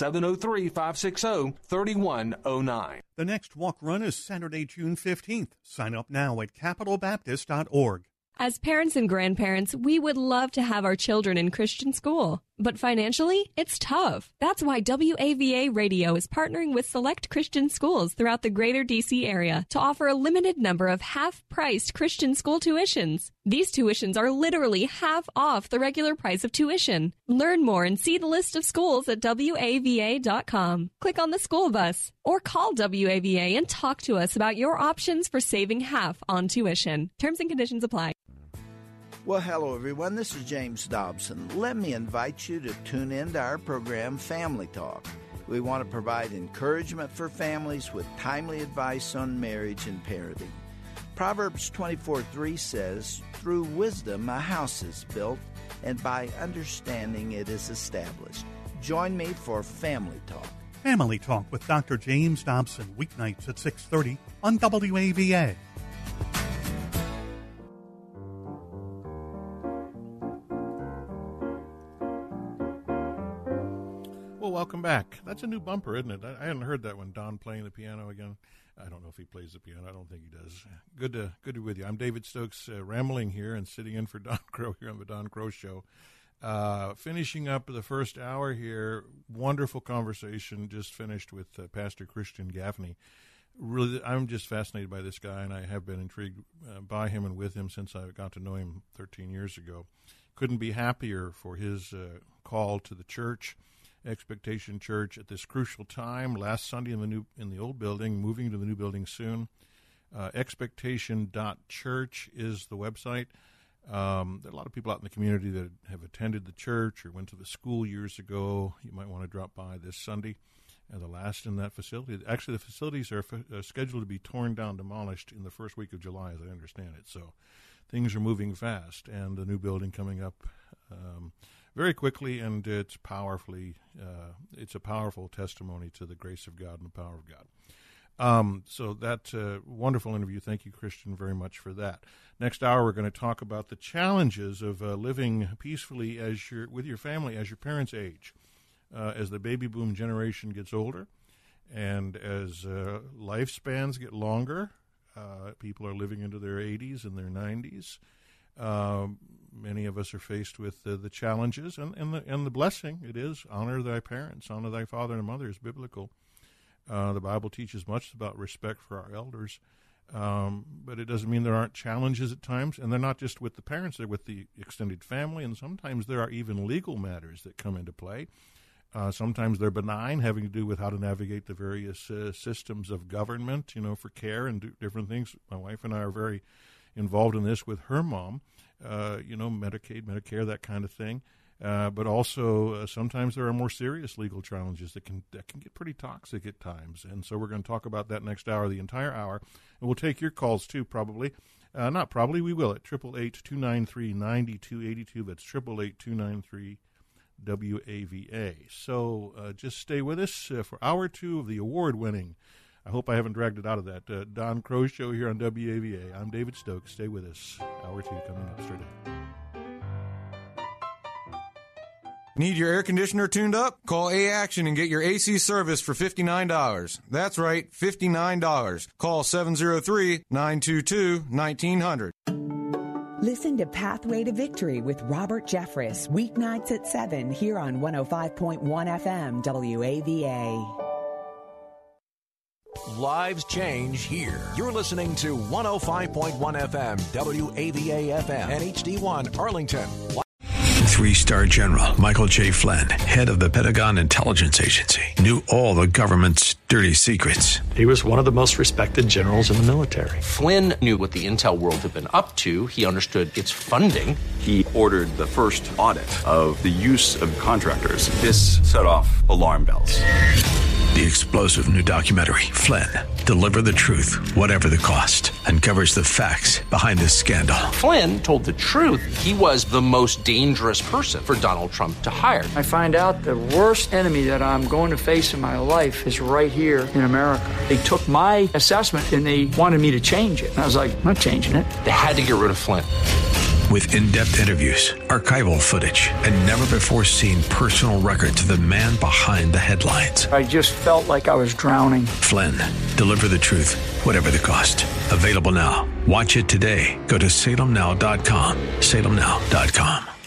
703-560-3109. The next walk run is Saturday, June 15th. Sign up now at capitalbaptist.org. As parents and grandparents, we would love to have our children in Christian school. But financially, it's tough. That's why WAVA Radio is partnering with select Christian schools throughout the greater D.C. area to offer a limited number of half-priced Christian school tuitions. These tuitions are literally half off the regular price of tuition. Learn more and see the list of schools at WAVA.com. Click on the school bus or call WAVA and talk to us about your options for saving half on tuition. Terms and conditions apply. Well, hello, everyone. This is James Dobson. Let me invite you to tune in to our program, Family Talk. We want to provide encouragement for families with timely advice on marriage and parenting. Proverbs 24:3 says, "Through wisdom a house is built, and by understanding it is established." Join me for Family Talk. Family Talk with Dr. James Dobson, weeknights at 6:30 on WAVA. Well, welcome back. That's a new bumper, isn't it? I hadn't heard that one. Don playing the piano again. I don't know if he plays the piano. I don't think he does. Good to be with you. I'm David Stokes, rambling here and sitting in for Don Crow here on the Don Crow Show. Finishing up the first hour here, wonderful conversation just finished with Pastor Christian Gaffney. Really, I'm just fascinated by this guy, and I have been intrigued by him and with him since I got to know him 13 years ago. Couldn't be happier for his call to the church, Expectation Church, at this crucial time. Last Sunday in the old building, moving to the new building soon. Expectation.church is the website. There are a lot of people out in the community that have attended the church or went to the school years ago. You might want to drop by this Sunday. The last in that facility. Actually, the facilities are scheduled to be torn down, demolished in the first week of July, as I understand it. So things are moving fast, and the new building coming up very quickly, and it's it's a powerful testimony to the grace of God and the power of God. So that's a wonderful interview. Thank you, Christian, very much for that. Next hour, we're going to talk about the challenges of living peacefully with your family as your parents age. As the baby boom generation gets older and as lifespans get longer, people are living into their 80s and their 90s. Many of us are faced with the challenges and the blessing. It is honor thy parents, honor thy father and mother is biblical. The Bible teaches much about respect for our elders, but it doesn't mean there aren't challenges at times, and they're not just with the parents, they're with the extended family, and sometimes there are even legal matters that come into play. Sometimes they're benign, having to do with how to navigate the various systems of government, for care and different things. My wife and I are very involved in this with her mom, Medicaid, Medicare, that kind of thing. But also sometimes there are more serious legal challenges that can get pretty toxic at times. And so we're going to talk about that next hour, the entire hour. And we'll take your calls too, probably. Not probably, we will at 888-293-9282. That's 888-293-WAVA. So just stay with us for hour 2 of the award-winning, I hope I haven't dragged it out of that, Don Crow Show here on WAVA. I'm David Stokes. Stay with us. Hour 2 coming up straight ahead. Need your air conditioner tuned up? Call A-Action and get your AC service for $59. That's right, $59. Call 703-922-1900. Listen to Pathway to Victory with Robert Jeffress, weeknights at 7 here on 105.1 FM WAVA. Lives change here. You're listening to 105.1 FM WAVA FM and HD1 Arlington. 3-star General Michael J. Flynn, head of the Pentagon Intelligence Agency, knew all the government's dirty secrets. He was one of the most respected generals in the military. Flynn knew what the intel world had been up to. He understood its funding. He ordered the first audit of the use of contractors. This set off alarm bells. The explosive new documentary, Flynn, Deliver the Truth, Whatever the Cost, uncovers the facts behind this scandal. Flynn told the truth. He was the most dangerous person for Donald Trump to hire. I find out the worst enemy that I'm going to face in my life is right here in America. They took my assessment and they wanted me to change it. And I was like, I'm not changing it. They had to get rid of Flynn. With in-depth interviews, archival footage, and never-before-seen personal records of the man behind the headlines. I just felt like I was drowning. Flynn, Deliver the Truth, Whatever the Cost. Available now. Watch it today. Go to salemnow.com. salemnow.com.